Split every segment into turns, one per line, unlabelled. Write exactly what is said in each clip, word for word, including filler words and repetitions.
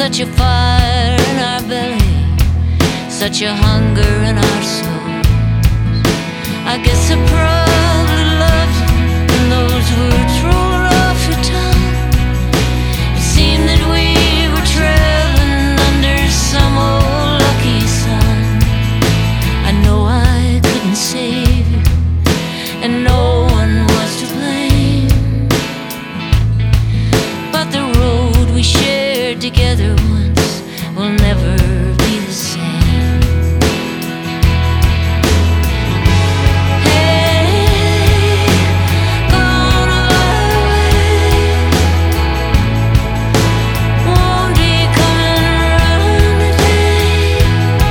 such a fire in our belly, such a hunger in our souls. I guess I probably loved you when those words rolled off your tongue. It seemed that we were traveling under some old lucky sun. I know I couldn't save you, and no one was to blame, but the road we shared together once will never be the same. Hey, gone away, won't be coming around again.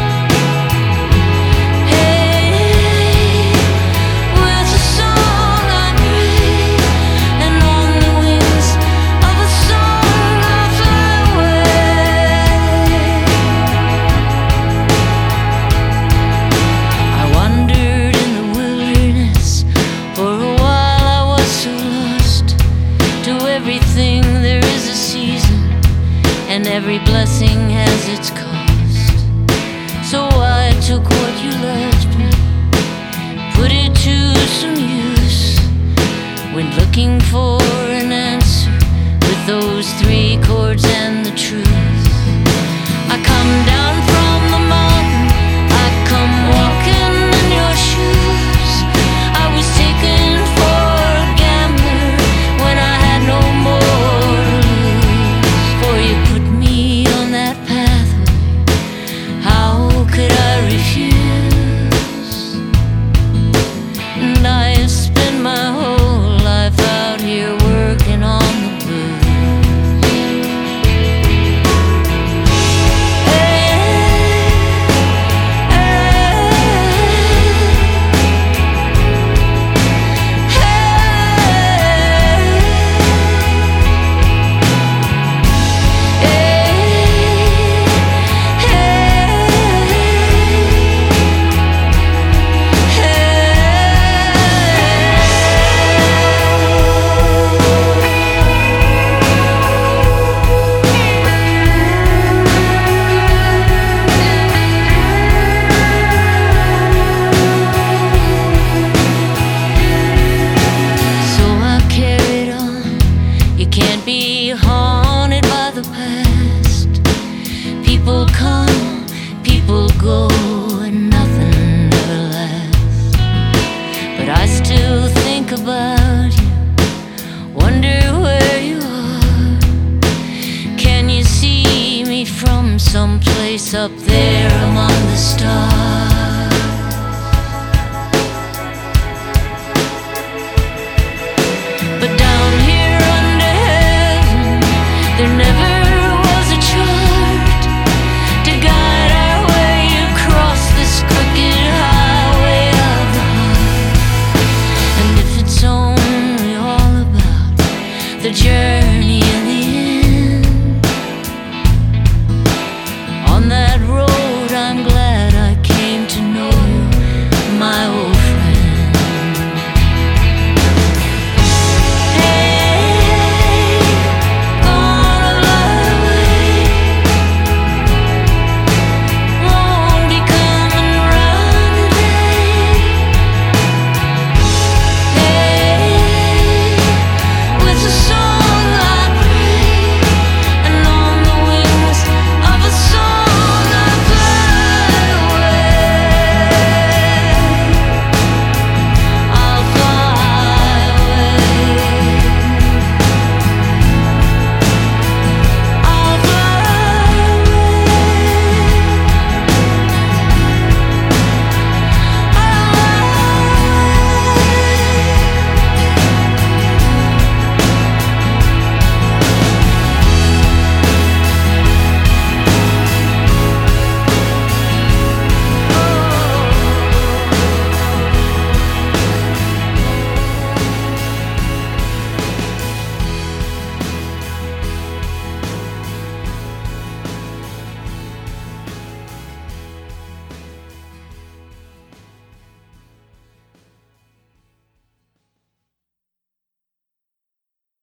Hey, with a song I pray, and on the wings of a song I fly away. I wandered in the wilderness. For a while I was so lost. To everything there is a season, and every blessing has its cost. So I took what you left me, put it to some use, went looking for an answer with those three chords and the truth. I come down from the mountain, I come walking in your shoes. I was taken for a gambler when I had no more to lose. For you put me on that pathway, how could I refuse? And I have spent my whole life out here working on the blues. So I carried on. You can't be haunted by the past. People come, people go, and nothing ever lasts. But I still think about you, wonder where you are. Can you see me from someplace up there?